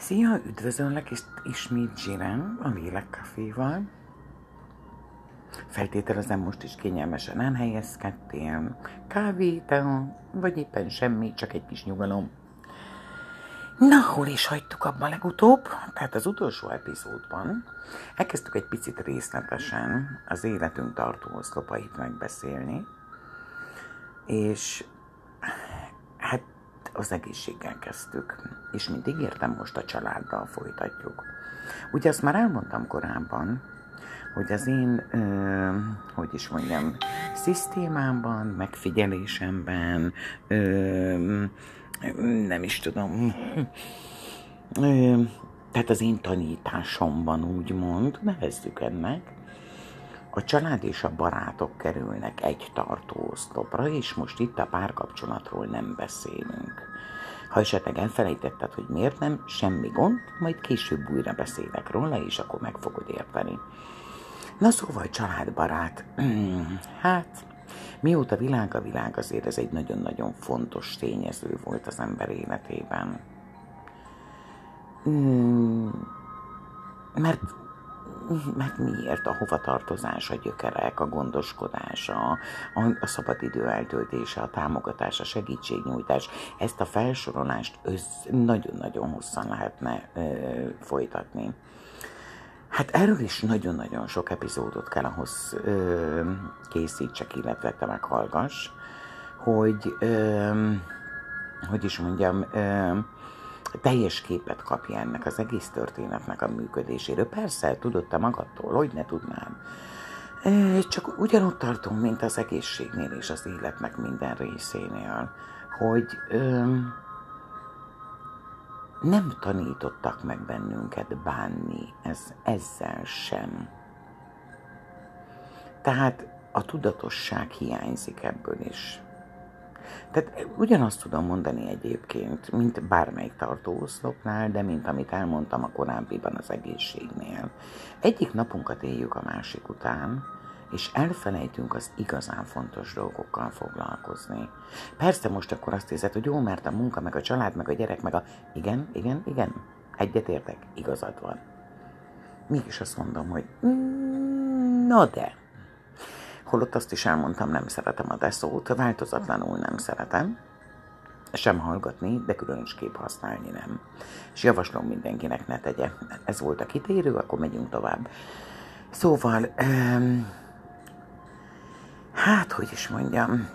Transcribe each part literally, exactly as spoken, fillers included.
Szia, üdvözöllek és ismét Zsiren, a Lélek Caféval. Feltételezem, most is kényelmesen elhelyezkedtél. Kávé, tea, vagy éppen semmi, csak egy kis nyugalom. Na, hol is hagytuk abban legutóbb? Tehát az utolsó epizódban elkezdtük egy picit részletesen az életünk tartó oszlopait megbeszélni, és hát az egészséggel kezdtük, és mint ígértem, most a családdal folytatjuk. Ugye azt már elmondtam korábban, hogy az én, ö, hogy is mondjam, szisztémámban, megfigyelésemben, ö, nem is tudom, ö, tehát az én tanításomban úgymond, nevezzük ennek, a család és a barátok kerülnek egy tartóoszlopra, és most itt a párkapcsolatról nem beszélünk. Ha esetleg elfelejtetted, hogy miért nem, semmi gond, majd később újra beszélek róla, és akkor meg fogod érteni. Na szóval családbarát. Hát, mióta világ a világ, azért ez egy nagyon-nagyon fontos tényező volt az ember életében. Mert Mert miért? A hovatartozás, a gyökerek, a gondoskodás, a, a, a szabadidő eltöltése, a támogatás, a segítségnyújtás, ezt a felsorolást össz, nagyon-nagyon hosszan lehetne ö, folytatni. Hát erről is nagyon-nagyon sok epizódot kell ahhoz ö, készítsek, illetve te meghallgass, hogy, ö, hogy is mondjam, ö, teljes képet kapja ennek az egész történetnek a működéséről. Persze, tudod te magadtól, hogy ne tudnád. Csak ugyanott tartunk, mint az egészségnél és az életnek minden részénél, hogy öm, nem tanítottak meg bennünket bánni, ez ezzel sem. Tehát a tudatosság hiányzik ebből is. Tehát ugyanazt tudom mondani egyébként, mint bármelyik tartóoszlopnál, de mint amit elmondtam a korábbiban az egészségnél. Egyik napunkat éljük a másik után, és elfelejtünk az igazán fontos dolgokkal foglalkozni. Persze most akkor azt hiszed, hogy jó, mert a munka, meg a család, meg a gyerek, meg a... Igen, igen, igen, egyetértek, igazad van. Mégis azt mondom, hogy na de... Holott azt is elmondtam, nem szeretem a de szót, változatlanul nem szeretem, sem hallgatni, de különösképp használni nem. És javaslom mindenkinek, ne tegye. Ez volt a kitérő, akkor megyünk tovább. Szóval, um, hát, hogy is mondjam,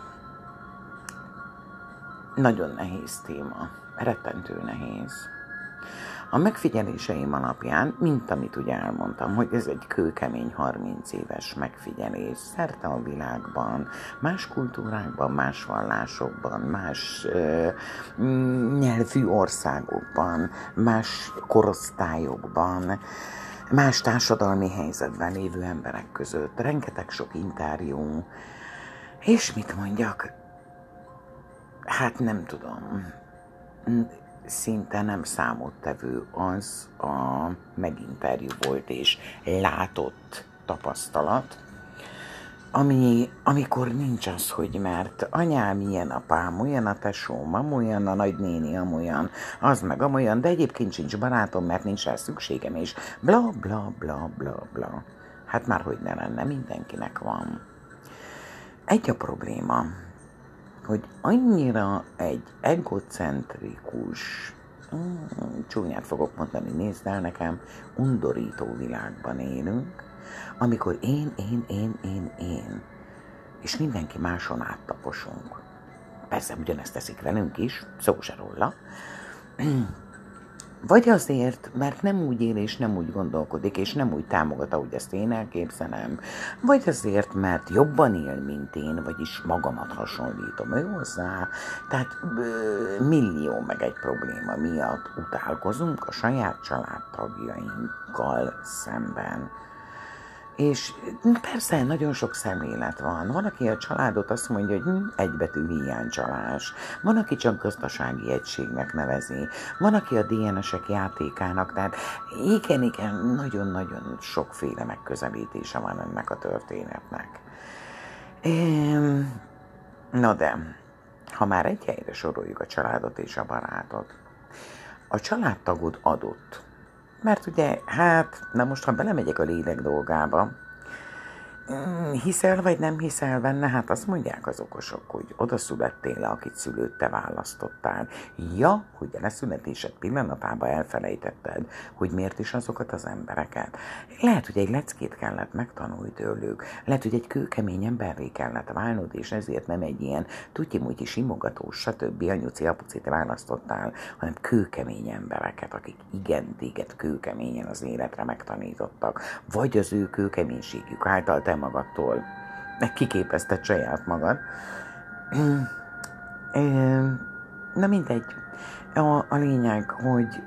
nagyon nehéz téma, rettentő nehéz. A megfigyeléseim alapján, mint amit ugye elmondtam, hogy ez egy kőkemény harminc éves megfigyelés szerte a világban, más kultúrákban, más vallásokban, más ö, nyelvű országokban, más korosztályokban, más társadalmi helyzetben lévő emberek között, rengeteg sok interjú, és mit mondjak, hát nem tudom, szinte nem számottevő az a meginterjú volt és látott tapasztalat, ami, amikor nincs az, hogy mert anyám ilyen, apám olyan, a tesóm amolyan, a nagynéni amolyan, az meg amolyan, de egyébként sincs barátom, mert nincs rá szükségem, és bla bla bla bla bla. Hát már hogy ne lenne, mindenkinek van. Egy a probléma, hogy annyira egy egocentrikus, mm, csúnyát fogok mondani, nézd el nekem, undorító világban élünk, amikor én, én, én, én, én, és mindenki máson áttaposunk. Persze ugyanezt teszik velünk is, szó se róla. Vagy azért, mert nem úgy él és nem úgy gondolkodik, és nem úgy támogat, ahogy ezt én elképzelem. Vagy azért, mert jobban él, mint én, vagyis magamat hasonlítom ő hozzá. Tehát ö, millió meg egy probléma miatt utálkozunk a saját családtagjainkkal szemben. És persze nagyon sok szemlélet van. Van, aki a családot azt mondja, hogy hm, egybetű hiánycsalás. Van, aki csak gazdasági egységnek nevezi. Van, aki a dé en esek játékának. Tehát igen, igen, nagyon-nagyon sokféle megközelítése van ennek a történetnek. Ehm, na de, ha már egy helyre soroljuk a családot és a barátot, A családtagod adott. Mert ugye, hát, na most, ha belemegyek a lélek dolgába, hiszel vagy nem hiszel benne? Hát azt mondják az okosok, hogy oda születtél le, akit szülőt te választottál. Ja, hogy a leszületésed pillanatában elfelejtetted, hogy miért is azokat az embereket. Lehet, hogy egy leckét kellett megtanulni tőlük, lehet, hogy egy kőkemény emberré kellett válnod, és ezért nem egy ilyen tutyi-mutyi simogatós, stb. Anyuci, apuci te választottál, hanem kőkemény embereket, akik igen téged kőkeményen az életre megtanítottak, vagy az ő kőkeménységük által te magadtól, meg kiképezted saját magad. Na mindegy. A, a lényeg, hogy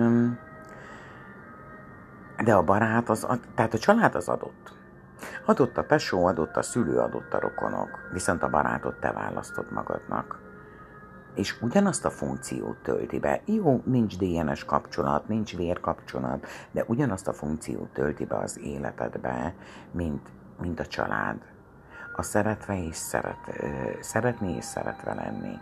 de a barát, az, tehát a család az adott. Adott a tesó, adott a szülő, adott a rokonok, viszont a barátot te választod magadnak. És ugyanazt a funkciót tölti be. Jó, nincs dé en es kapcsolat, nincs vérkapcsolat, de ugyanazt a funkciót tölti be az életedbe, mint, mint a család. A szeretve és szeret, szeretni és szeretve lenni.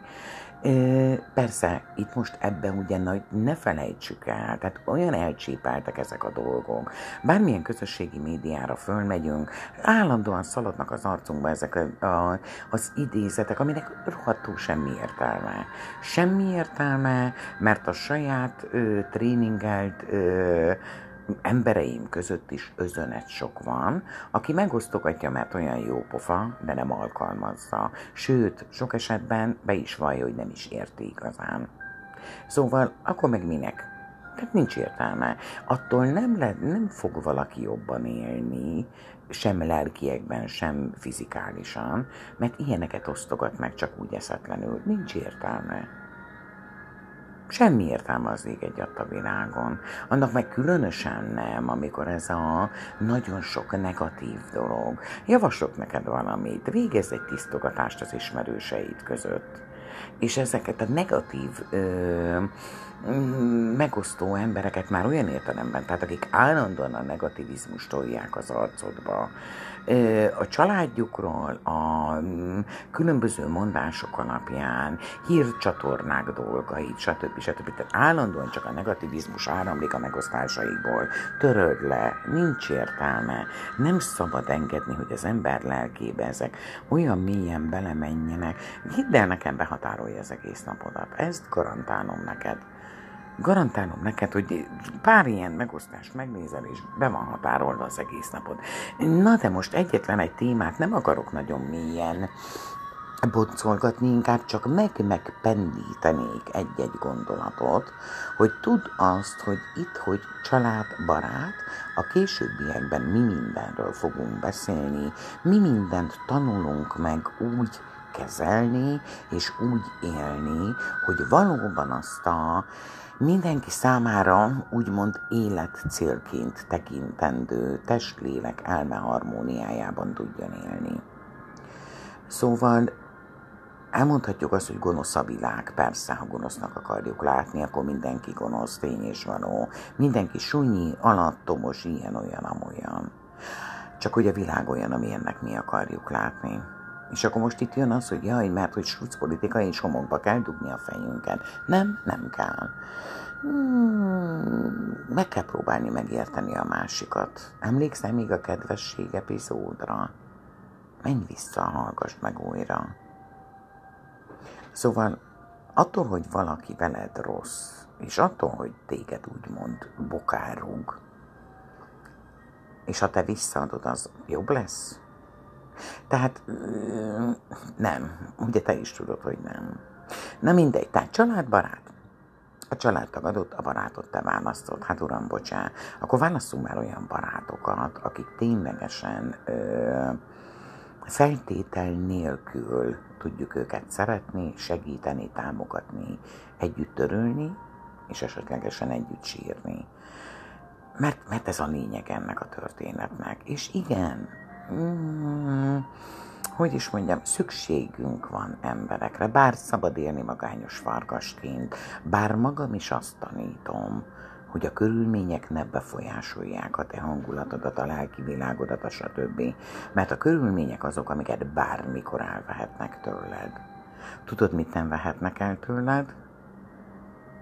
Persze, itt most ebben ugye ne felejtsük el, tehát olyan elcsépeltek ezek a dolgok. Bármilyen közösségi médiára fölmegyünk, állandóan szaladnak az arcunkba ezek a, a, az idézetek, aminek rohadtul semmi értelme. Semmi értelme, mert a saját ö, tréningelt ö, embereim között is özönet sok van, aki megosztogatja, mert olyan jó pofa, de nem alkalmazza. Sőt, sok esetben be is vallja, hogy nem is érti igazán. Szóval, akkor meg minek? Tehát nincs értelme. Attól nem, le, nem fog valaki jobban élni, sem lelkiekben, sem fizikálisan, mert ilyeneket osztogat meg csak úgy eszetlenül. Nincs értelme. Semmi értelme az ég egyatt a világon. Annak meg különösen nem, amikor ez a nagyon sok negatív dolog. Javaslok neked valamit, végezz egy tisztogatást az ismerőseid között. És ezeket a negatív, ö, megosztó embereket már olyan értelemben, tehát akik állandóan a negativizmust tolják az arcodba, a családjukról, a különböző mondások alapján, hírcsatornák dolgait, stb. stb. Tehát állandóan csak a negativizmus áramlik a megosztásaikból. Töröld le, nincs értelme, nem szabad engedni, hogy az ember lelkébe ezek olyan mélyen belemenjenek. Hidd el, nekem behatárolja az egész napodat. Ezt garantálom neked. Garantálom neked, hogy pár ilyen megosztást megnézel, és be van határolva az egész napod. Na de most egyetlen egy témát nem akarok nagyon mélyen boncolgatni, inkább csak meg-megpendítenék egy-egy gondolatot, hogy tudd azt, hogy itt, hogy család, barát, a későbbiekben mi mindenről fogunk beszélni, mi mindent tanulunk meg úgy kezelni, és úgy élni, hogy valóban azt a mindenki számára úgymond életcélként tekintendő testlélek elme harmóniájában tudjon élni. Szóval elmondhatjuk azt, hogy gonosz a világ, persze, ha gonosznak akarjuk látni, akkor mindenki gonosz, tény és való, mindenki sunyi, alattomos, ilyen, olyan, amolyan. Csak hogy a világ olyan, amilyennek mi akarjuk látni. És akkor most itt jön az, hogy jaj, mert hogy sucpolitika és homokba kell dugni a fejünket. Nem, nem kell. Hmm, meg kell próbálni megérteni a másikat. Emlékszel még a kedvesség epizódra? Menj vissza, hallgass meg újra. Szóval attól, hogy valaki veled rossz, és attól, hogy téged úgymond bokárug, és ha te visszaadod, az jobb lesz? Tehát nem, ugye te is tudod, hogy nem. Na mindegy, tehát családbarát. A családtag adott, a barátot te választod. Hát uram, bocsán, akkor válasszunk már olyan barátokat, akik ténylegesen ö, feltétel nélkül tudjuk őket szeretni, segíteni, támogatni, együtt örülni, és esetlegesen együtt sírni. Mert, mert ez a lényeg ennek a történetnek. És igen, mm, hogy is mondjam, szükségünk van emberekre, bár szabad élni magányos farkasként, bár magam is azt tanítom, hogy a körülmények ne befolyásolják a te hangulatodat, a lelki világodat, a stb. Mert a körülmények azok, amiket bármikor elvehetnek tőled. Tudod, mit nem vehetnek el tőled?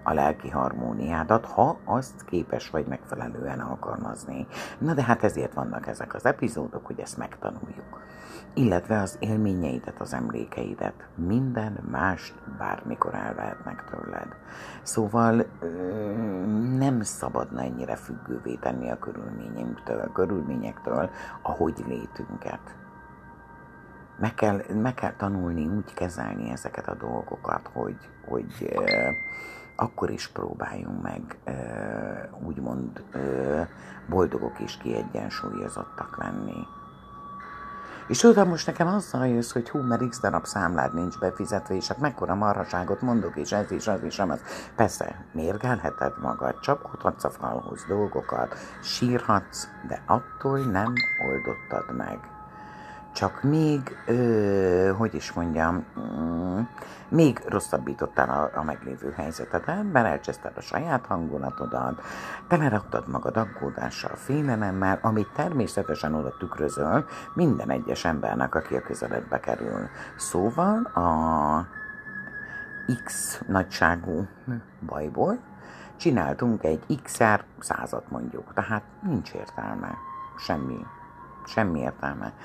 a lelki harmóniádat, ha azt képes vagy megfelelően alkalmazni. Na de hát ezért vannak ezek az epizódok, hogy ezt megtanuljuk. Illetve az élményeidet, az emlékeidet, minden mást bármikor elvehetnek tőled. Szóval nem szabadna ennyire függővé tenni a körülményektől, a körülményektől a hogy létünket. Meg kell, meg kell tanulni úgy kezelni ezeket a dolgokat, hogy, hogy euh, akkor is próbáljunk meg euh, úgymond euh, boldogok és kiegyensúlyozottak lenni. És tudod, most nekem azzal jössz, hogy hú, mert x darab számlád nincs befizetve, és hát mekkora marhaságot mondok, és ez is, az is, az. Persze, mérgelheted magad, csapkodhatsz a falhoz dolgokat, sírhatsz, de attól nem oldottad meg. Csak még, ö, hogy is mondjam, mm, még rosszabbítottál a, a meglévő helyzetedet, belelcseszted a saját hangulatodat, teleraktad magad aggódással, félelemmel, amit természetesen oda tükrözöl minden egyes embernek, aki a közeledbe kerül. Szóval a X nagyságú bajból csináltunk egy X-szer százat mondjuk, tehát nincs értelme, semmi, semmi értelme.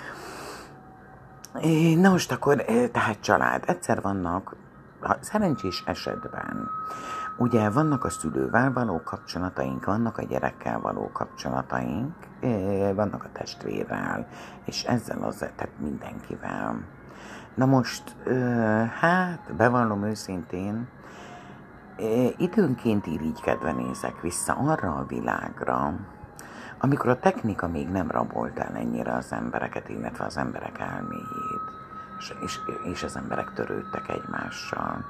Na most akkor, tehát család, egyszer vannak, szerencsés esetben, ugye vannak a szülővel való kapcsolataink, vannak a gyerekkel való kapcsolataink, vannak a testvérrel, és ezzel az, tehát mindenkivel. Na most, hát, bevallom őszintén, időnként irigykedve nézek vissza arra a világra, amikor a technika még nem rabolt el ennyire az embereket, illetve az emberek elméjét, és, és, és az emberek törődtek egymással.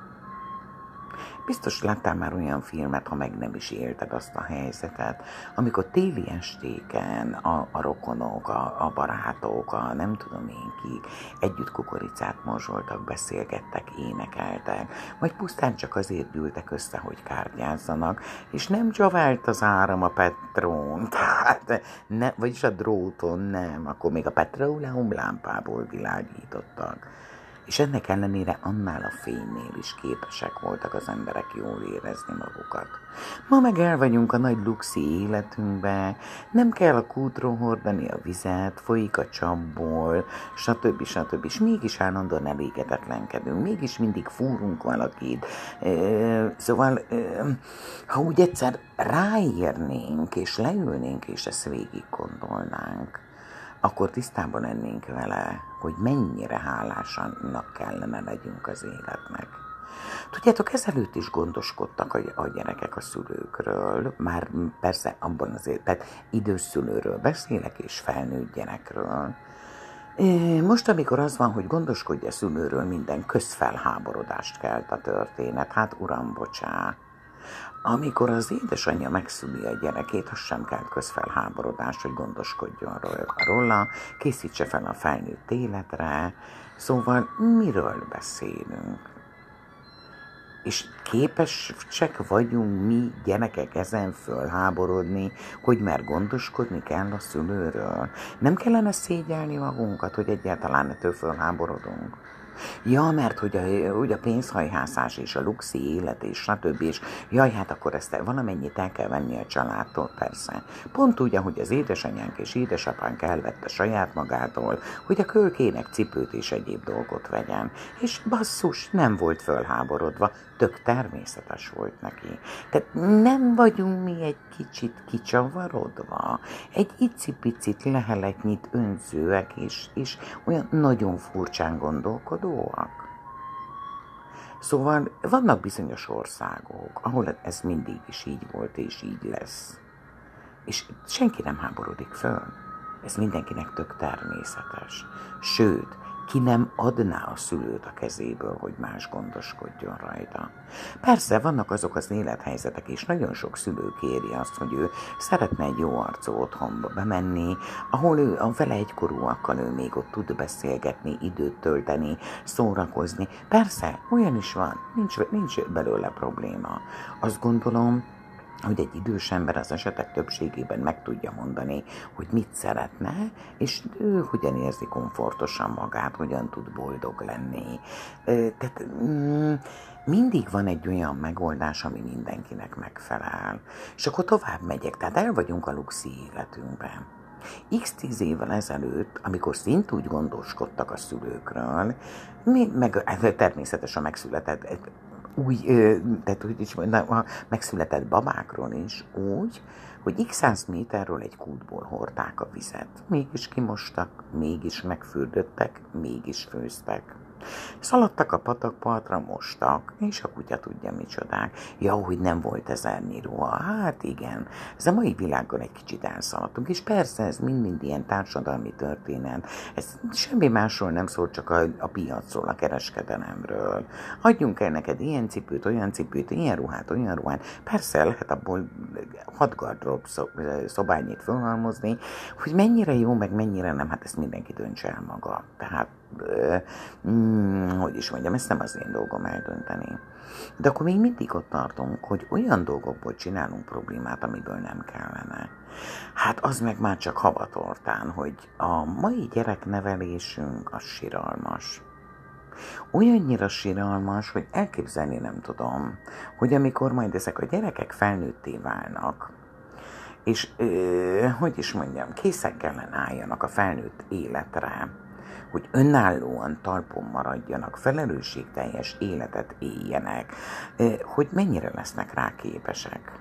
Biztos láttál már olyan filmet, ha meg nem is élted azt a helyzetet, amikor téli estéken a, a rokonok, a, a barátok, a nem tudom én kik együtt kukoricát morzsoltak, beszélgettek, énekeltek, vagy pusztán csak azért gyűltek össze, hogy kártyázzanak, és nem csavált az áram a petrón, tehát ne, vagyis a dróton nem, akkor még a petróleum lámpából világítottak. És ennek ellenére annál a fénynél is képesek voltak az emberek jól érezni magukat. Ma meg el vagyunk a nagy luxi életünkbe, nem kell a kútról hordani a vizet, folyik a csapból, stb. stb. És mégis állandóan elégedetlenkedünk, mégis mindig fúrunk valakit. Szóval, ha úgy egyszer ráérnénk, és leülnénk, és ezt végig gondolnánk, akkor tisztában lennénk vele, hogy mennyire hálásanak kellene legyünk az életnek. Tudjátok, ezelőtt is gondoskodtak a, a gyerekek a szülőkről, már persze abban az életben, idős szülőről beszélek, és felnőtt gyerekről. Most, amikor az van, hogy gondoskodj a szülőről, minden közfelháborodást kelt a történet, hát uram, bocsá. Amikor az édesanyja megszüli a gyerekét, az sem kell közfelháborodás, hogy gondoskodjon róla, készítse fel a felnőtt életre. Szóval miről beszélünk? És képesek vagyunk mi gyerekek ezen fölháborodni, hogy már gondoskodni kell a szülőről? Nem kellene szégyelni magunkat, hogy egyáltalán ettől fölháborodunk? Ja, mert hogy a, hogy a pénzhajhászás és a luxi élet és stb. És jaj, hát akkor ezt valamennyit el kell venni a családtól, persze. Pont úgy, ahogy az édesanyánk és édesapánk elvette saját magától, hogy a kölkének cipőt és egyéb dolgot vegyen. És basszus, nem volt fölháborodva, tök természetes volt neki. Tehát nem vagyunk mi egy kicsit kicsavarodva, egy icipicit leheletnyit önzőek, és, és olyan nagyon furcsán gondolkodóak. Szóval vannak bizonyos országok, ahol ez mindig is így volt, és így lesz. És senki nem háborodik föl. Ez mindenkinek tök természetes. Sőt, ki nem adná a szülőt a kezéből, hogy más gondoskodjon rajta. Persze vannak azok az élethelyzetek, és nagyon sok szülő kéri azt, hogy ő szeretne egy jó arcú otthonba bemenni, ahol ő a vele egykorúakkal ő még ott tud beszélgetni, időt tölteni, szórakozni. Persze, olyan is van, nincs, nincs belőle probléma. Azt gondolom, hogy egy idős ember az esetek többségében meg tudja mondani, hogy mit szeretne, és ő hogyan érzi komfortosan magát, hogyan tud boldog lenni. Tehát mindig van egy olyan megoldás, ami mindenkinek megfelel. És akkor tovább megyek, tehát el vagyunk a luxi életünkben. X tíz évvel ezelőtt, amikor szintúgy gondoskodtak a szülőkről, mi, meg természetesen megszületett új, tehát hogy is mondjam, a megszületett babákról is úgy, hogy x száz méterről egy kútból hordták a vizet. Mégis kimostak, mégis megfürdöttek, mégis főztek. Szaladtak a patakpartra, mostak, és a kutya tudja micsodák. Ja, hogy nem volt ezernyi ruha. Hát igen, ez a mai világgal egy kicsit elszaladtunk, és persze ez mind-mind ilyen társadalmi történet. Ez semmi másról nem szól, csak a, a piacról, a kereskedelemről. Adjunk el neked ilyen cipőt, olyan cipőt, ilyen ruhát, olyan ruhát. Persze lehet abból hat gardrób szobányit fölhalmozni, hogy mennyire jó, meg mennyire nem, hát ezt mindenki döntse el maga. Tehát Hmm, hogy is mondjam, ezt nem az én dolgom eldönteni. De akkor még mindig ott tartunk, hogy olyan dolgokból csinálunk problémát, amiből nem kellene. Hát az meg már csak havatortán, hogy a mai gyereknevelésünk az siralmas. Olyannyira siralmas, hogy elképzelni nem tudom, hogy amikor majd ezek a gyerekek felnőtté válnak, és ö, hogy is mondjam, készek kellene álljanak a felnőtt életre, hogy önállóan talpon maradjanak, felelősségteljes életet éljenek, hogy mennyire lesznek rá képesek.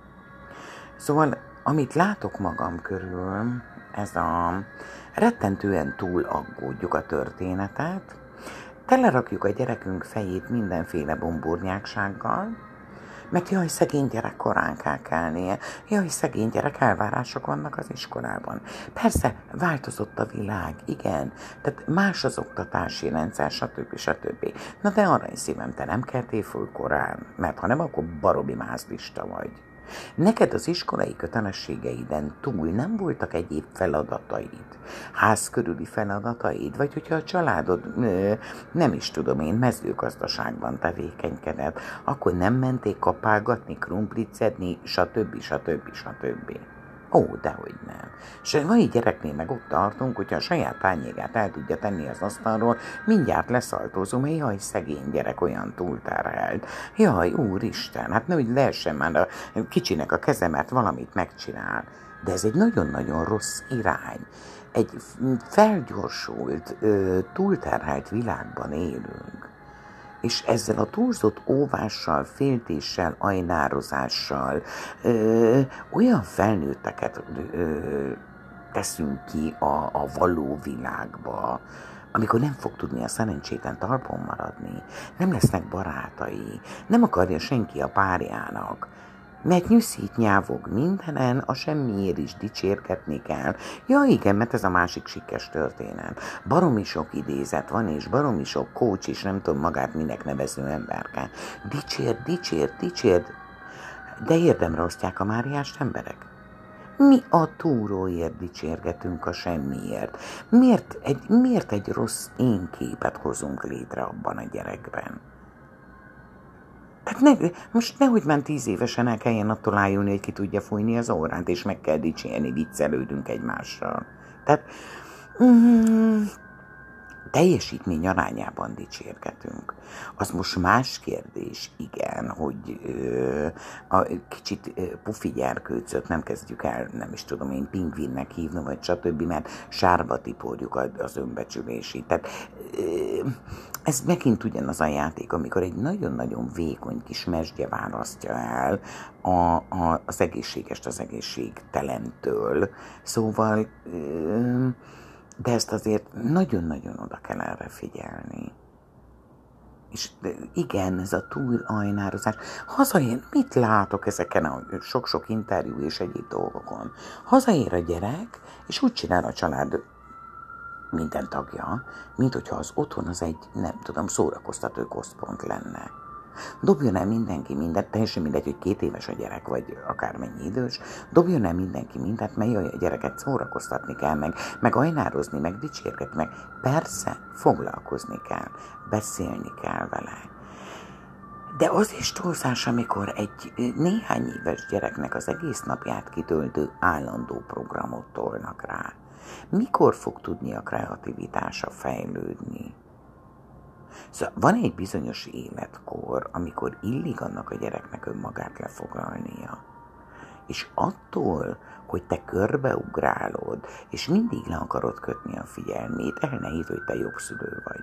Szóval, amit látok magam körül, ez a rettentően túl aggódjuk a történetet, telerakjuk a gyerekünk fejét mindenféle bombornyáksággal, mert jaj, szegény gyerek korán kell kelnie, jaj, szegény gyerek elvárások vannak az iskolában. Persze, változott a világ, igen, tehát más az oktatási rendszer, stb. stb. Na de aranyszívem, te nem keltél föl korán, mert ha nem, akkor baromi mázlista vagy. Neked az iskolai kötelességeiden túl nem voltak egyéb feladataid, ház körüli feladataid, vagy hogyha a családod, nem is tudom én, mezőgazdaságban tevékenykedett, akkor nem menték kapálgatni, krumplit szedni, stb. stb. stb. Ó, dehogy nem. És a mai gyereknél meg ott tartunk, hogyha a saját tányérját el tudja tenni az asztalról, mindjárt leszaltózom, jaj, szegény gyerek olyan túlterhelt. Jaj, úristen, hát nehogy lehessen már a kicsinek a kezemet, valamit megcsinál. De ez egy nagyon-nagyon rossz irány. Egy felgyorsult, túlterhelt világban élünk. És ezzel a túlzott óvással, féltéssel, ajnározással ö, olyan felnőtteket ö, teszünk ki a, a való világba, amikor nem fog tudni a szerencsétlen talpon maradni, nem lesznek barátai, nem akarja senki a párjának, mert nyűszít, nyávog mindenen, a semmiért is dicsérgetni kell. Ja igen, mert ez a másik sikkes történet. Baromi sok idézet van, és baromi sok coach is, nem tudom magát minek nevező emberke. Dicsérd, dicsérd, dicsérd, de érdemre osztják a Máriást emberek. Mi a túróért dicsérgetünk a semmiért? Miért egy, miért egy rossz én képet hozunk létre abban a gyerekben? Tehát ne, most nehogy már tíz évesen el kelljen attól ájulni, hogy ki tudja fújni az órát, és meg kell dicsérni, viccelődünk egymással. Tehát mm, teljesítmény arányában dicsérgetünk. Az most más kérdés, igen, hogy ö, a kicsit ö, pufi gyerkőcöt nem kezdjük el, nem is tudom én, pingvinnek hívni, vagy stb., mert sárba tiporjuk az önbecsülését. Tehát ö, ez megint ugyanaz a játék, amikor egy nagyon-nagyon vékony kis mesdje választja el a, a, az egészségest az egészségtelentől. Szóval... Ö, de ezt azért nagyon-nagyon oda kell erre figyelni. És igen, ez a túlajnározás. Hazaér, mit látok ezeken a sok-sok interjú és egyéb dolgokon? Hazaér a gyerek, és úgy csinál a család minden tagja, mint hogyha az otthon az egy, nem tudom, szórakoztató központ lenne. Dobjon el mindenki mindent, teljesen mindegy, hogy két éves a gyerek, vagy akármennyi idős, dobjon el mindenki mindent, mert jaj, a gyereket szórakoztatni kell, meg, meg ajnározni, meg dicsérgetni, meg persze foglalkozni kell, beszélni kell vele. De az is túlzás, amikor egy néhány éves gyereknek az egész napját kitöltő állandó programot tolnak rá. Mikor fog tudni a kreativitása fejlődni? Szóval van egy bizonyos életkor, amikor illik annak a gyereknek önmagát lefoglalnia. És attól, hogy te körbeugrálod, és mindig le akarod kötni a figyelmét, el ne hidd, hogy te jobb szülő vagy.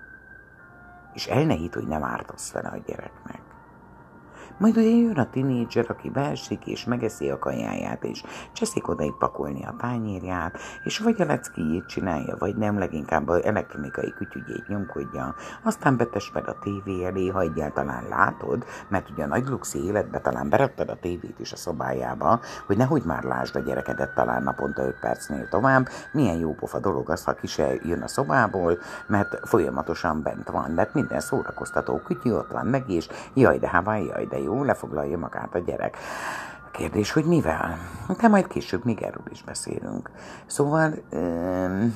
És el ne hidd, hogy nem ártasz vele a gyereknek. Majd ugye jön a tinédzser, aki beesik, és megeszi a kajáját, és cseszik odaig pakolni a tányérját, és vagy a leckéjét csinálja, vagy nem, leginkább az elektronikai kütyügyét nyomkodja, aztán betesd a tévé elé, ha egyáltalán látod, mert ugye a nagy luxi életben talán beraktad a tévét is a szobájába, hogy nehogy már lásd a gyerekedet talán naponta öt percnél tovább, milyen jópofa dolog az, ha ki se jön a szobából, mert folyamatosan bent van, mert minden szórakoztató kütyű ott van meg, és jaj de hát jaj de jó, lefoglalja magát a gyerek. Kérdés, hogy mivel? De majd később még erről is beszélünk. Szóval, um,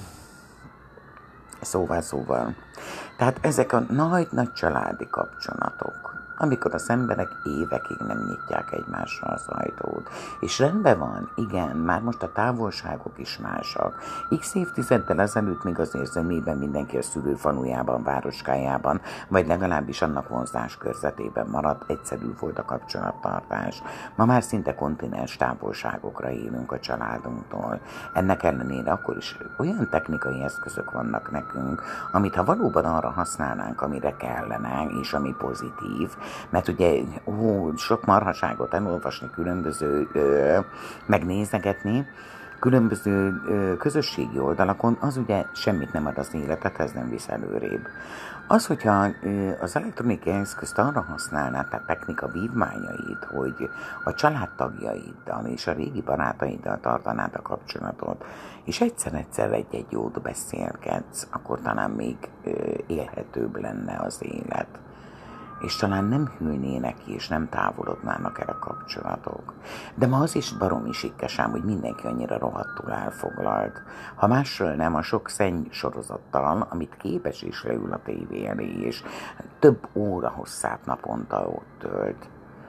szóval, szóval. Tehát ezek a nagy-nagy családi kapcsolatok, amikor az emberek évekig nem nyitják egymásra az ajtót. És rendben van, igen, már most a távolságok is másak. X évtizeddel ezelőtt még azért zömében mindenki a szülőfanujában, városkájában, vagy legalábbis annak vonzás körzetében maradt, egyszerű volt a kapcsolattartás. Ma már szinte kontinens távolságokra élünk a családunktól. Ennek ellenére akkor is olyan technikai eszközök vannak nekünk, amit ha valóban arra használnánk, amire kellene, és ami pozitív, mert ugye ó, sok marhaságot elolvasni, különböző, ö, megnézegetni, különböző ö, közösségi oldalakon, az ugye semmit nem ad az életedhez, nem visz előrébb. Az, hogyha ö, az elektronikai eszközt arra használnád, tehát technika vívmányait, hogy a családtagjaiddal és a régi barátaiddal tartanád a kapcsolatot, és egyszer-egyszer egy-egy jót beszélgetsz, akkor talán még ö, élhetőbb lenne az élet. És talán nem hűlnének ki, és nem távolodnának el a kapcsolatok. De ma az is baromi sikkesám, hogy mindenki annyira rohadtul elfoglalt. Ha másról nem, a sok szenny sorozattal, amit képes is leül a tévé elé, és több óra hosszát naponta ott tölt.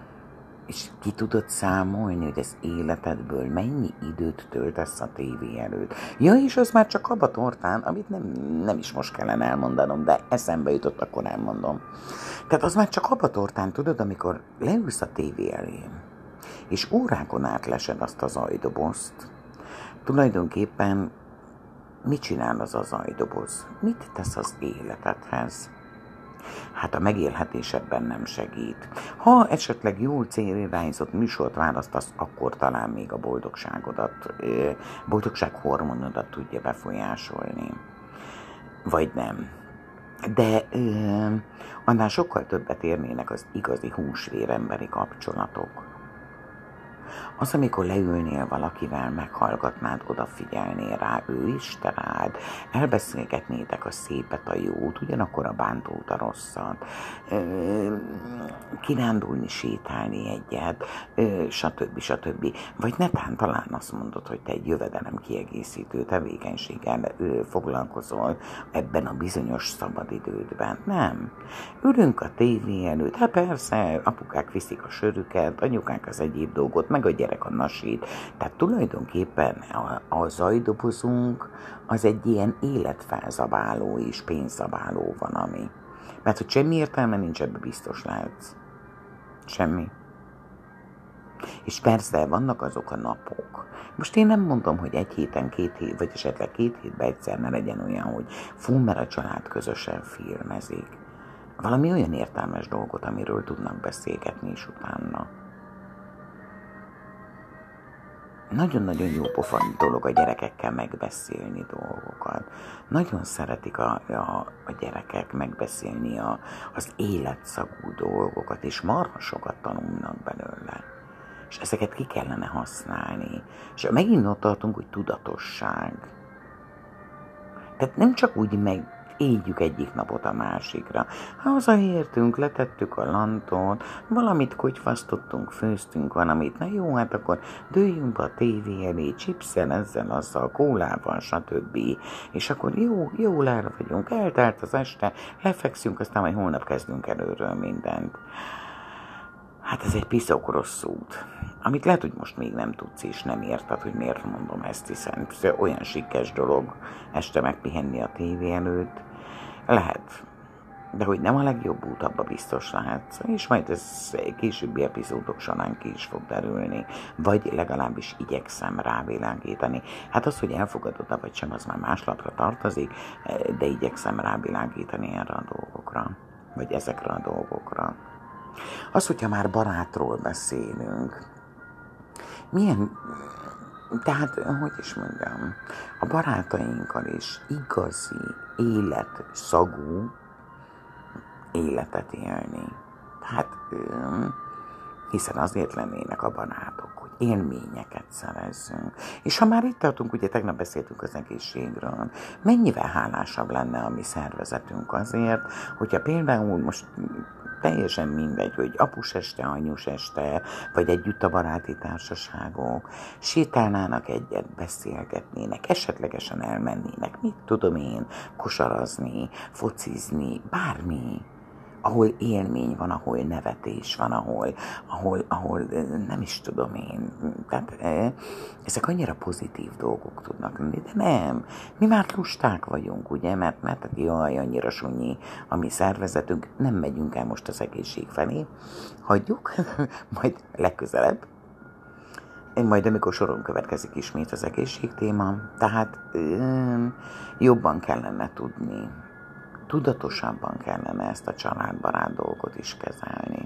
És ki tudod számolni, hogy az életedből mennyi időt töltesz a tévé előtt? Ja, és az már csak abba tortán, amit nem, nem is most kellene elmondanom, de eszembe jutott, akkor elmondom. Tehát az már csak abba tortán, tudod, amikor leülsz a tévé elé, és órákon át lesed azt a zajdobozt, tulajdonképpen mit csinál az a zajdoboz? Mit tesz az életedhez? Hát a megélhetésedben nem segít. Ha esetleg jól célirányzott műsort választasz, akkor talán még a boldogságodat, boldogság hormonodat tudja befolyásolni. Vagy nem. De ö, annál sokkal többet érnének az igazi húsvér emberi kapcsolatok. Az, amikor leülnél valakivel, meghallgatnád, odafigyelnél rá, ő is te rád, elbeszélgetnétek a szépet, a jót, ugyanakkor a bántót, a rosszat, kirándulni, sétálni egyet, stb. stb. Vagy netán talán azt mondod, hogy te egy jövedelem kiegészítő tevékenységgel foglalkozol ebben a bizonyos szabadidődben. Nem. Ülünk a tévé előtt, hát persze, apukák viszik a sörüket, anyukák az egyéb dolgot, meg a gyerek a nasít. Tehát tulajdonképpen a, a zajdobozunk az egy ilyen életfelzabáló és pénzzabáló van, ami. Mert hogy semmi értelme nincs, ebbe biztos lehetsz. Semmi. És persze vannak azok a napok. Most én nem mondom, hogy egy héten, két hét, vagy esetleg két hétben egyszer ne legyen olyan, hogy fú, mert a család közösen filmezik. Valami olyan értelmes dolgot, amiről tudnak beszélgetni is utána. Nagyon-nagyon jó pofa dolog a gyerekekkel megbeszélni dolgokat. Nagyon szeretik a, a, a gyerekek megbeszélni a, az életszagú dolgokat, és marha sokat tanulnak belőle. És ezeket ki kellene használni. És megint ott tartunk, hogy tudatosság. Tehát nem csak úgy meg éljük egyik napot a másikra. Hazaértünk, letettük a lantot, valamit kotyfasztottunk, főztünk valamit, na jó, hát akkor dőljünk be a tévé elé, chipszel, ezzel, azzal, kólával, stb. És akkor jó, jól el vagyunk, eltelt az este, lefekszünk, aztán majd holnap kezdünk előről mindent. Hát ez egy piszok rossz út, amit lehet, hogy most még nem tudsz és nem érted, hogy miért mondom ezt, hiszen olyan sikkes dolog este megpihenni a tévé előtt. Lehet, de hogy nem a legjobb út, abba biztos lehet, és majd ez későbbi epizódok során ki is fog derülni, vagy legalábbis igyekszem rávilágítani. Hát az, hogy elfogadod-e vagy sem, az már más lapra tartozik, de igyekszem rávilágítani erre a dolgokra, vagy ezekre a dolgokra. Az, hogyha már barátról beszélünk, milyen, tehát, hogy is mondjam, a barátainkkal is igazi, életszagú életet élni. Tehát, hiszen azért lennének a barátok, hogy élményeket szerezzünk. És ha már itt tartunk, ugye tegnap beszéltünk az egészségről, mennyivel hálásabb lenne a mi szervezetünk azért, hogyha például most teljesen mindegy, hogy apus este, anyus este, vagy együtt a baráti társaságok, sétálnának egyet, beszélgetnének, esetlegesen elmennének, mit tudom én, kosarazni, focizni, bármi, ahol élmény van, ahol nevetés van, ahol, ahol, ahol nem is tudom én. Tehát ezek annyira pozitív dolgok tudnak lenni, de nem. Mi már lusták vagyunk, ugye, mert, mert jaj, annyira sunyi a mi szervezetünk, nem megyünk el most az egészség felé, hagyjuk, majd legközelebb. Majd amikor soron következik ismét az egészség téma, tehát jobban kellene tudni, tudatosabban kellene ezt a családbarát dolgot is kezelni.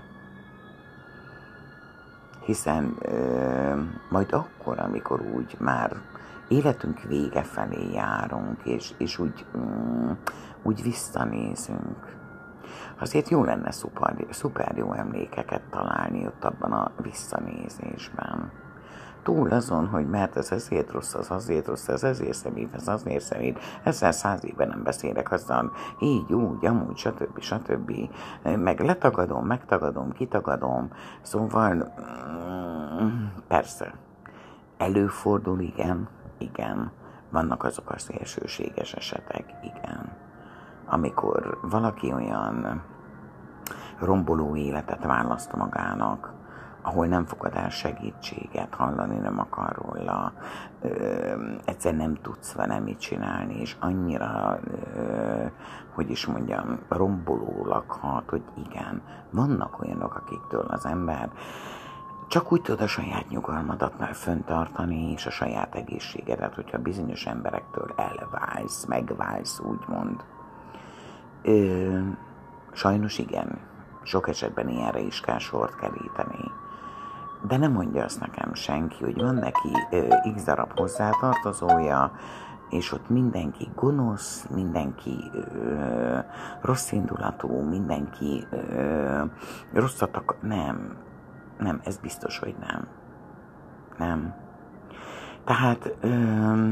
Hiszen ö, majd akkor, amikor úgy már életünk vége felé járunk, és, és úgy, mm, úgy visszanézünk, azért jó lenne szuper, szuper jó emlékeket találni ott abban a visszanézésben. Túl azon, hogy mert ez ezért rossz, az azért rossz, ez ezért szemét, ez azért szemét, ezzel száz éve nem beszélek azzal, így, úgy, amúgy, stb. stb. Meg letagadom, megtagadom, kitagadom, szóval persze, előfordul, igen, igen, vannak azok a szélsőséges esetek, igen, amikor valaki olyan romboló életet választ magának, ahol nem fogad el segítséget, hallani nem akar róla, ö, egyszer nem tudsz vele mit csinálni, és annyira, ö, hogy is mondjam, rombolólag hat, hogy igen, vannak olyanok, akiktől az ember csak úgy tud a saját nyugalmadat már föntartani, és a saját egészségedet, hogyha bizonyos emberektől elválsz, megválsz, úgymond. Ö, sajnos igen, sok esetben ilyenre is kell sort keríteni. De nem mondja azt nekem senki, hogy van neki ö, x darab hozzátartozója, és ott mindenki gonosz, mindenki ö, rossz indulatú, mindenki ö, rosszat akar. Nem, nem, ez biztos, hogy nem. Nem. Tehát ö,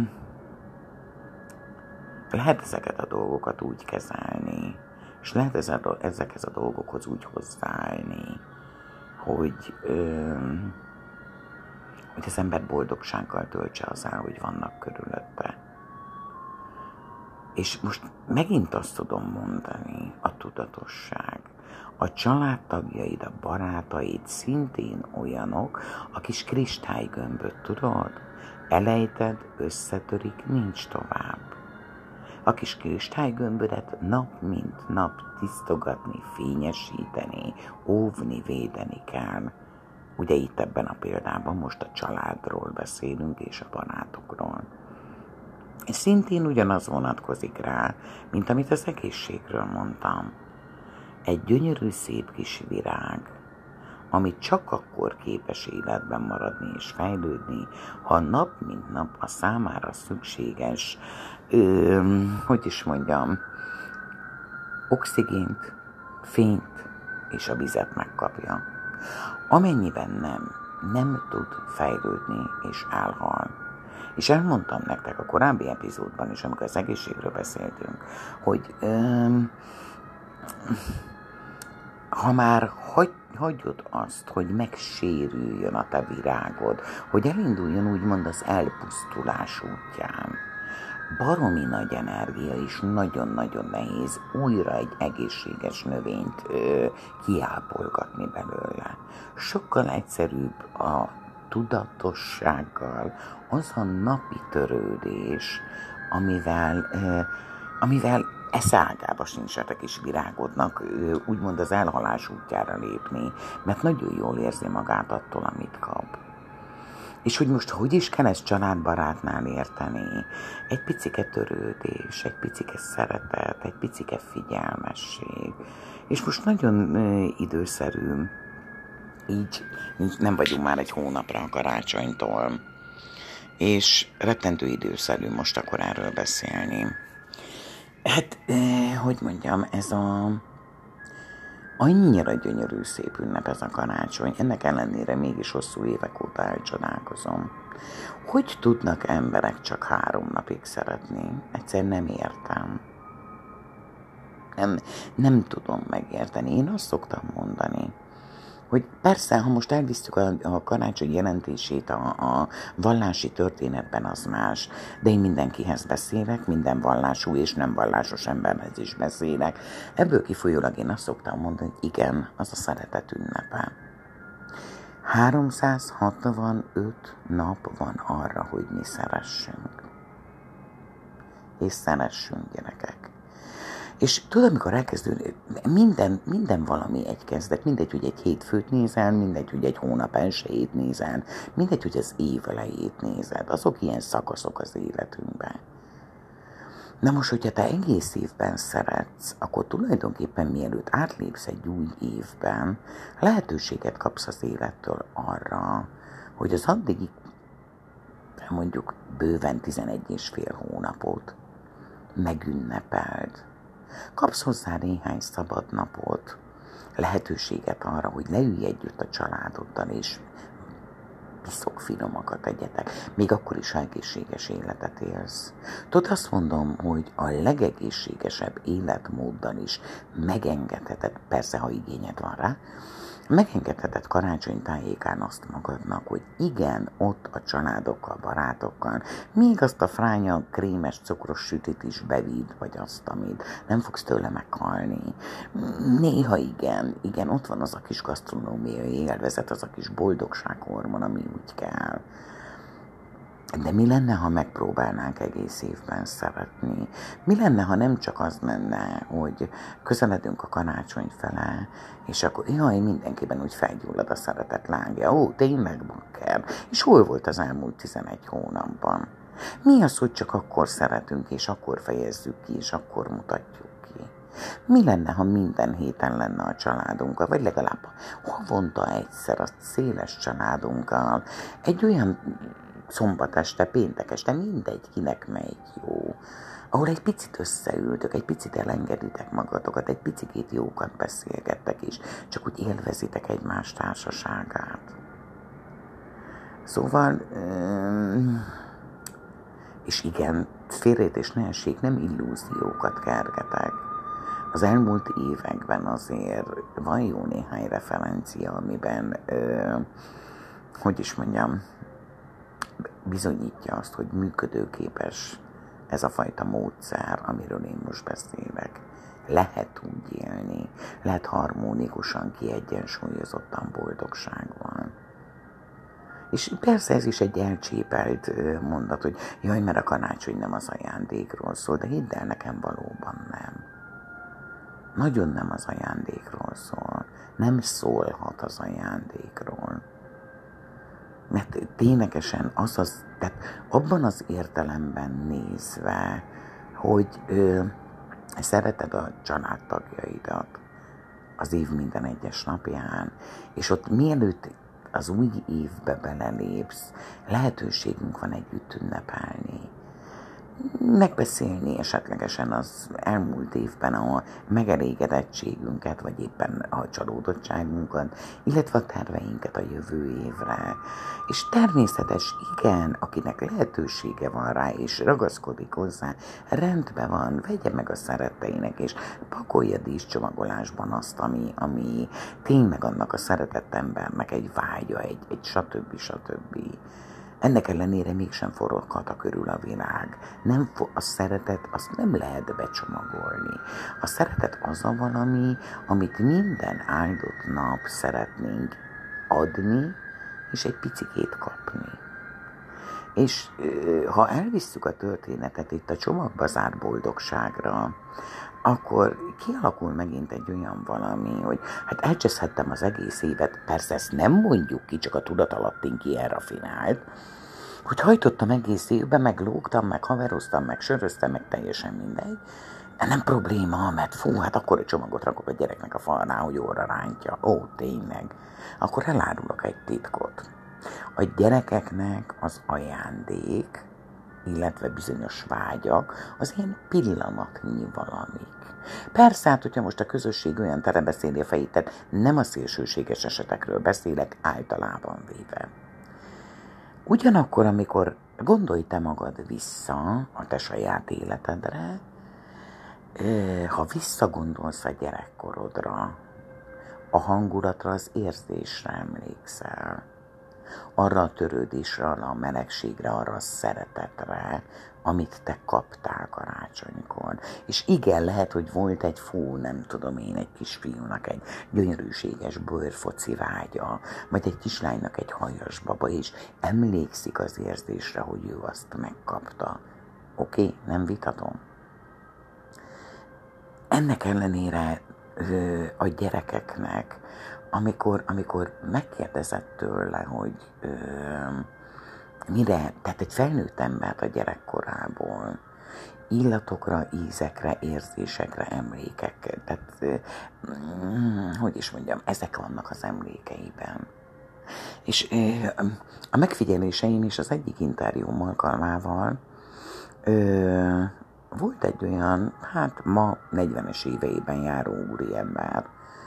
lehet ezeket a dolgokat úgy kezelni, és lehet ezekhez a dolgokhoz úgy hozzáállni, hogy, ö, hogy az ember boldogsággal töltse az el, hogy vannak körülötte. És most megint azt tudom mondani, a tudatosság. A családtagjaid, a barátaid szintén olyanok, a kis kristálygömböt, tudod? Elejted, összetörik, nincs tovább. A kis kristálygömbödet nap mint nap tisztogatni, fényesíteni, óvni, védeni kell. Ugye itt ebben a példában most a családról beszélünk és a barátokról. És szintén ugyanaz vonatkozik rá, mint amit az egészségről mondtam. Egy gyönyörű, szép kis virág, ami csak akkor képes életben maradni és fejlődni, ha nap mint nap a számára szükséges, ö, hogy is mondjam, oxigént, fényt és a vizet megkapja. Amennyiben nem, nem tud fejlődni és elhal. És elmondtam nektek a korábbi epizódban is, amikor az egészségről beszéltünk, hogy ö, ha már hagy, hagyod azt, hogy megsérüljön a te virágod, hogy elinduljon úgymond az elpusztulás útján, baromi nagy energia, és nagyon-nagyon nehéz újra egy egészséges növényt ö, kiápolgatni belőle. Sokkal egyszerűbb a tudatossággal az a napi törődés, amivel, ö, amivel eszágába sincsetek is virágodnak, ö, úgymond az elhalás útjára lépni, mert nagyon jól érzi magát attól, amit kap. És hogy most hogy is kell ezt családbarátnál érteni? Egy picike törődés, egy picike szeretet, egy picike figyelmesség. És most nagyon ö, időszerű, így nem vagyunk már egy hónapra a karácsonytól, és rettentő időszerű most akkor erről beszélni. Hát, ö, hogy mondjam, ez a... Annyira gyönyörű, szép ünnep ez a karácsony, ennek ellenére mégis hosszú évek óta elcsodálkozom. Hogy tudnak emberek csak három napig szeretni? Egyszer nem értem. Nem, nem tudom megérteni. Én azt szoktam mondani, hogy persze, ha most elvisztük a, a karácsony jelentését a, a vallási történetben, az más, de én mindenkihez beszélek, minden vallású és nem vallásos emberhez is beszélek. Ebből kifolyólag én azt szoktam mondani, hogy igen, az a szeretet ünnepe. háromszázhatvanöt nap van arra, hogy mi szeressünk. És szeressünk, gyerekek. És tudod, amikor elkezdődik, minden, minden valami egy kezdet, mindegy, hogy egy hétfőt nézel, mindegy, hogy egy hónap elsőjét nézel, mindegy, hogy az év elejét nézed, azok ilyen szakaszok az életünkben. Na most, hogyha te egész évben szeretsz, akkor tulajdonképpen mielőtt átlépsz egy új évben, lehetőséget kapsz az élettől arra, hogy az addigi, mondjuk bőven tizenegy és fél hónapot megünnepeld. Kapsz hozzá néhány szabad napot, lehetőséget arra, hogy leülj együtt a családoddal, és piszok finomakat egyetek, még akkor is egészséges életet élsz. Tudod, azt mondom, hogy a legegészségesebb életmóddal is megengedheted, persze, ha igényed van rá, megengedheted karácsony tájékán azt magadnak, hogy igen, ott a családokkal, barátokkal, még azt a fránya, krémes, cukros sütit is bevidd, vagy azt, amit nem fogsz tőle meghalni. Néha igen, igen, ott van az a kis gasztronómiai élvezet, az a kis boldogsághormon, ami úgy kell. De mi lenne, ha megpróbálnánk egész évben szeretni? Mi lenne, ha nem csak az lenne, hogy közeledünk a karácsony fele, és akkor jaj, mindenkiben úgy felgyullad a szeretet lángja. Ó, tényleg, bakker. És hol volt az elmúlt tizenegy hónapban? Mi az, hogy csak akkor szeretünk, és akkor fejezzük ki, és akkor mutatjuk ki? Mi lenne, ha minden héten lenne a családunkkal, vagy legalább havonta egyszer a széles családunkkal egy olyan szombat este, péntek este, mindegy, kinek megy jó, ahol egy picit összeültök, egy picit elengeditek magatokat, egy picit jókat beszélgettek is, csak úgy élvezitek egymás társaságát. Szóval, és igen, félreértés ne essék, nem illúziókat kergetek. Az elmúlt években azért van jó néhány referencia, amiben, hogy is mondjam, bizonyítja azt, hogy működőképes ez a fajta módszer, amiről én most beszélek. Lehet úgy élni, lehet harmonikusan, kiegyensúlyozottan boldogságban. És persze ez is egy elcsépelt mondat, hogy jaj, mert a karácsony nem az ajándékról szól, de hidd el, nekem valóban nem. Nagyon nem az ajándékról szól. Nem szólhat az ajándékról. Mert ténylegesen az az, tehát abban az értelemben nézve, hogy ö, szereted a családtagjaidat az év minden egyes napján, és ott mielőtt az új évbe belelépsz, lehetőségünk van együtt ünnepelni. Megbeszélni esetlegesen az elmúlt évben a megelégedettségünket, vagy éppen a csalódottságunkat, illetve a terveinket a jövő évre. És természetes, igen, akinek lehetősége van rá, és ragaszkodik hozzá, rendben van, vegye meg a szeretteinek, és pakolja díszcsomagolásban azt, ami, ami tényleg annak a szeretett embernek egy vágya, egy, egy stb. stb. Ennek ellenére mégsem foroghat a körül a világ. Nem fo- a szeretet azt nem lehet becsomagolni. A szeretet az a valami, amit minden áldott nap szeretnénk adni, és egy picikét kapni. És ha elvisszük a történetet itt a csomagba zárt boldogságra, akkor kialakul megint egy olyan valami, hogy hát elcseszhettem az egész évet, persze ezt nem mondjuk ki, csak a tudatalattunk ilyen rafinált, hogy hajtottam egész évben, meg lógtam, meg haveroztam, meg söröztem, meg teljesen mindegy. Nem probléma, mert fú, hát akkor egy csomagot rakok a gyereknek a falnál, hogy óra rántja. Ó, tényleg. Akkor elárulok egy titkot. A gyerekeknek az ajándék, illetve bizonyos vágyak, az ilyen pillanatnyi valamik. Persze, hát, hogyha most a közösség olyan tere beszéli a fejét, tehát nem a szélsőséges esetekről beszélek, általában véve. Ugyanakkor, amikor gondolj te magad vissza a te saját életedre, ha visszagondolsz a gyerekkorodra, a hangulatra, az érzésre emlékszel, arra a törődésre, arra a melegségre, arra a szeretetre, amit te kaptál karácsonykor. És igen, lehet, hogy volt egy fú, nem tudom én, egy kisfiúnak egy gyönyörűséges bőrfoci vágya, vagy egy kislánynak egy hajas baba, és emlékszik az érzésre, hogy ő azt megkapta. Oké, okay, nem vitatom. Ennek ellenére a gyerekeknek, amikor, amikor megkérdezett tőle, hogy ö, mire, tehát egy felnőtt embert a gyerekkorából, illatokra, ízekre, érzésekre, emlékekre, tehát, ö, hogy is mondjam, ezek vannak az emlékeiben. És ö, a megfigyeléseim is az egyik interjúm alkalmával ö, volt egy olyan, hát ma negyvenes éveiben járó úriember,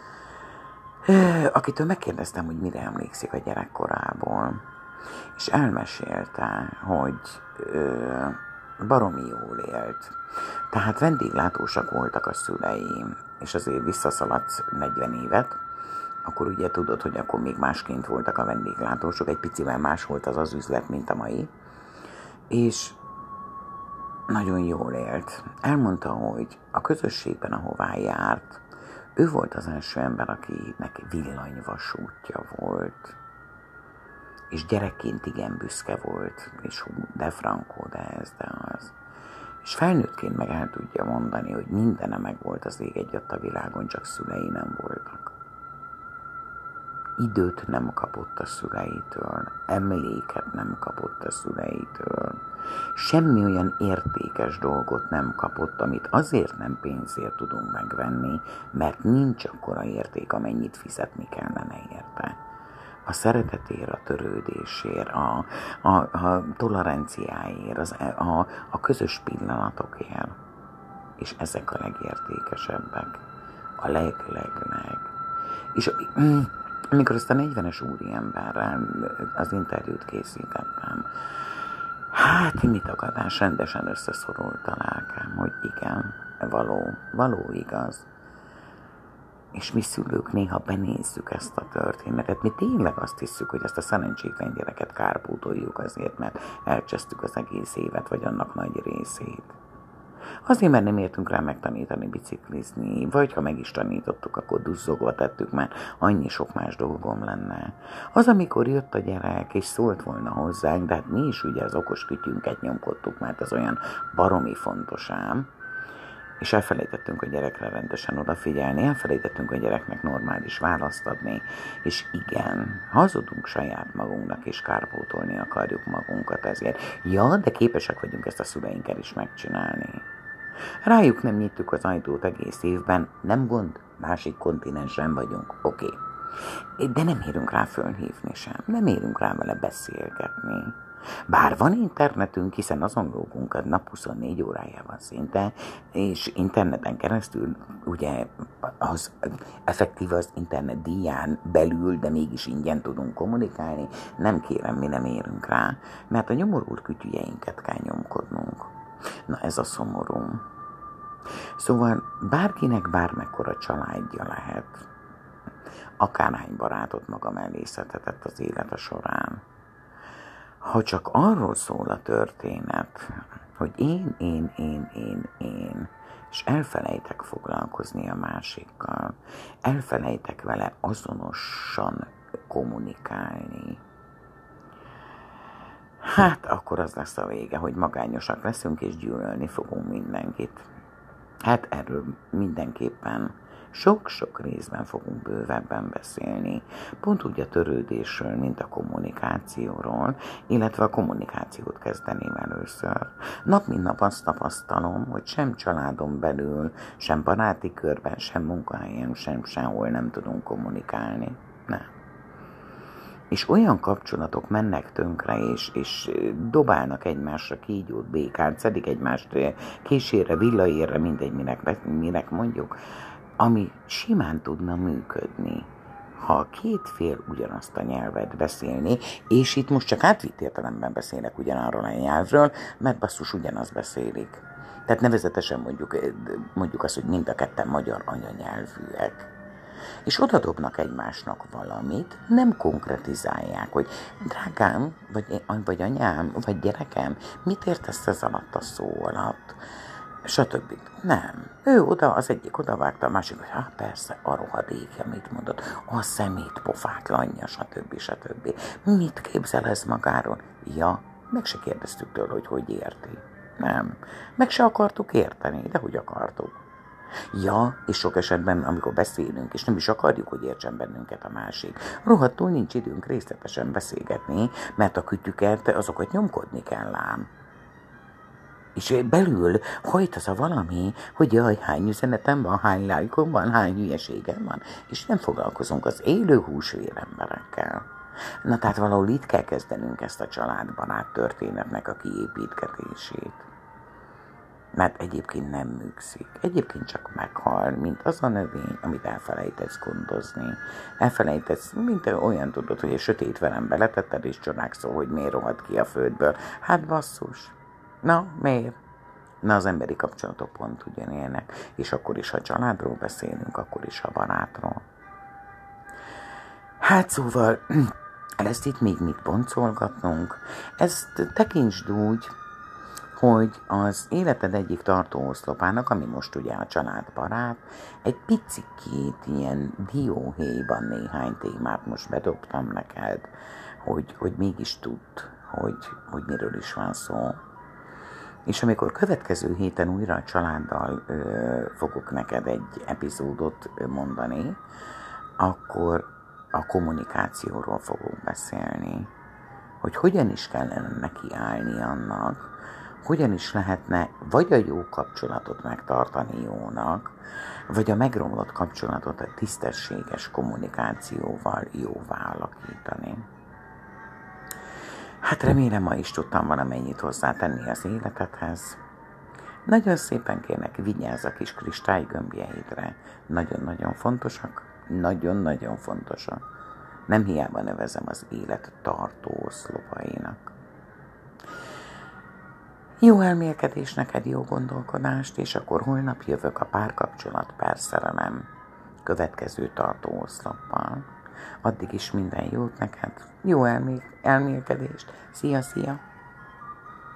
akitől megkérdeztem, hogy mire emlékszik a gyerekkorából, és elmesélte, hogy ö, baromi jól élt. Tehát vendéglátósak voltak a szüleim, és azért visszaszaladsz negyven évet, akkor ugye tudod, hogy akkor még másként voltak a vendéglátósok, egy picivel más volt az az üzlet, mint a mai, és nagyon jól élt. Elmondta, hogy a közösségben, ahová járt, ő volt az első ember, akinek villanyvasútja volt, és gyerekként igen büszke volt, és de frankó, de ez, de az. És felnőttként meg el tudja mondani, hogy mindene meg volt az ég egyat a világon, csak szülei nem voltak. Időt nem kapott a szüleitől, emléket nem kapott a szüleitől, semmi olyan értékes dolgot nem kapott, amit azért nem pénzért tudunk megvenni, mert nincs akkora érték, amennyit fizetni kellene érte. A szeretetért, a törődésért, a, a, a toleranciáért, az, a, a közös pillanatokért. És ezek a legértékesebbek. A leg-leg-leg. És amikor ezt a negyvenes úriemberrel az interjút készítettem, hát mi tagadás, rendesen összeszorult a lelkem, hogy igen, való, való igaz. És mi szülők néha benézzük ezt a történetet. Mi tényleg azt hiszük, hogy ezt a szerencsétlen gyereket kárpótoljuk azért, mert elcsesztük az egész évet, vagy annak nagy részét. Azért, mert nem értünk rá megtanítani biciklizni, vagy ha meg is tanítottuk, akkor duzzogva tettük, mert annyi sok más dolgom lenne. Az, amikor jött a gyerek, és szólt volna hozzánk, de hát mi is ugye az okos kütyünket nyomkodtuk, mert ez olyan baromi fontos ám, és elfelejtettünk a gyerekre rendesen odafigyelni, elfelejtettünk a gyereknek normális választ adni, és igen, hazudunk saját magunknak, és kárpótolni akarjuk magunkat ezért. Ja, de képesek vagyunk ezt a szüleinkkel is megcsinálni. Rájuk nem nyitjuk az ajtót egész évben, nem gond, másik kontinensen vagyunk, oké. Okay. De nem érünk rá fölhívni sem, nem érünk rá vele beszélgetni. Bár van internetünk, hiszen azon lógunk a nap huszonnégy órájában szinte, és interneten keresztül, ugye az effektív az internet díján belül, de mégis ingyen tudunk kommunikálni, nem kérem, mi nem érünk rá, mert a nyomorult kütyüjeinket kell nyomkodnunk. Na ez a szomorú. Szóval bárkinek bármekkora családja lehet, akárhány barátot maga mellé szedhetett az élete során. Ha csak arról szól a történet, hogy én, én, én, én, én, és elfelejtek foglalkozni a másikkal, elfelejtek vele azonosan kommunikálni, hát akkor az lesz a vége, hogy magányosak leszünk és gyűlölni fogunk mindenkit. Hát erről mindenképpen sok-sok részben fogunk bővebben beszélni. Pont úgy a törődésről, mint a kommunikációról, illetve a kommunikációt kezdeném először. Nap mint nap azt tapasztalom, hogy sem családon belül, sem baráti körben, sem munkahelyen, sem sehol nem tudunk kommunikálni. Nem. És olyan kapcsolatok mennek tönkre, és, és dobálnak egymásra kígyót, békát, szedik egymást késére, villaérre, mindegy, minek, minek mondjuk, ami simán tudna működni, ha a két fél ugyanazt a nyelvet beszélni, és itt most csak átvitt értelemben beszélek ugyanarról a nyelvről, mert basszus ugyanazt beszélik. Tehát nevezetesen mondjuk, mondjuk azt, hogy mind a ketten magyar anyanyelvűek. És odadobnak egymásnak valamit, nem konkretizálják, hogy drágám, vagy, vagy anyám, vagy gyerekem, mit értesz ez alatt a szó alatt, stb. Nem. Ő oda, az egyik odavágta, a másik, hogy hát persze, a rohadékja, mit mondott, a szemét pofátlanja, stb. stb. Mit képzel ez magáról? Ja, meg se kérdeztük tőle, hogy hogy érti. Nem. Meg se akartuk érteni, de hogy akartuk. Ja, és sok esetben, amikor beszélünk, és nem is akarjuk, hogy értsen bennünket a másik, rohadtul nincs időnk részletesen beszélgetni, mert a kütyüket, azokat nyomkodni kell ám. És belül hajt az a valami, hogy jaj, hány üzenetem van, hány lájkom van, hány hülyeségem van, és nem foglalkozunk az élő húsvér emberekkel. Na tehát valahol itt kell kezdenünk ezt a családbarát történetnek a kiépítgetését. Mert egyébként nem működik. Egyébként csak meghal, mint az a növény, amit elfelejtesz gondozni. Elfelejtesz, mint olyan tudod, hogy egy sötét velem beletetted, és csodálkozol, hogy miért rohadt ki a földből. Hát basszus. Na, miért? Na, az emberi kapcsolatok pont ugyanilyenek. És akkor is, ha családról beszélünk, akkor is, ha barátról. Hát szóval, ezt itt még mit boncolgatnunk. Ezt tekintsd úgy, hogy az életed egyik tartóoszlopának, ami most ugye a családbarát, egy picikét ilyen dióhéjban néhány témát most bedobtam neked, hogy, hogy mégis tudd, hogy, hogy miről is van szó. És amikor következő héten újra a családdal ö, fogok neked egy epizódot mondani, akkor a kommunikációról fogok beszélni, hogy hogyan is kellene nekiállni annak, hogyan is lehetne vagy a jó kapcsolatot megtartani jónak, vagy a megromlott kapcsolatot a tisztességes kommunikációval jóvá alakítani. Hát remélem, ma is tudtam valamennyit hozzátenni az életedhez. Nagyon szépen kérlek, vigyázz a kis kristálygömbjeidre. Nagyon-nagyon fontosak, nagyon-nagyon fontosak. Nem hiába nevezem az élet tartó oszlopainak. Jó elmélkedés neked, jó gondolkodást, és akkor holnap jövök a párkapcsolat perszerelem következő tartó oszloppal. Addig is minden jót neked, jó elmél- elmélkedést. Szia, szia!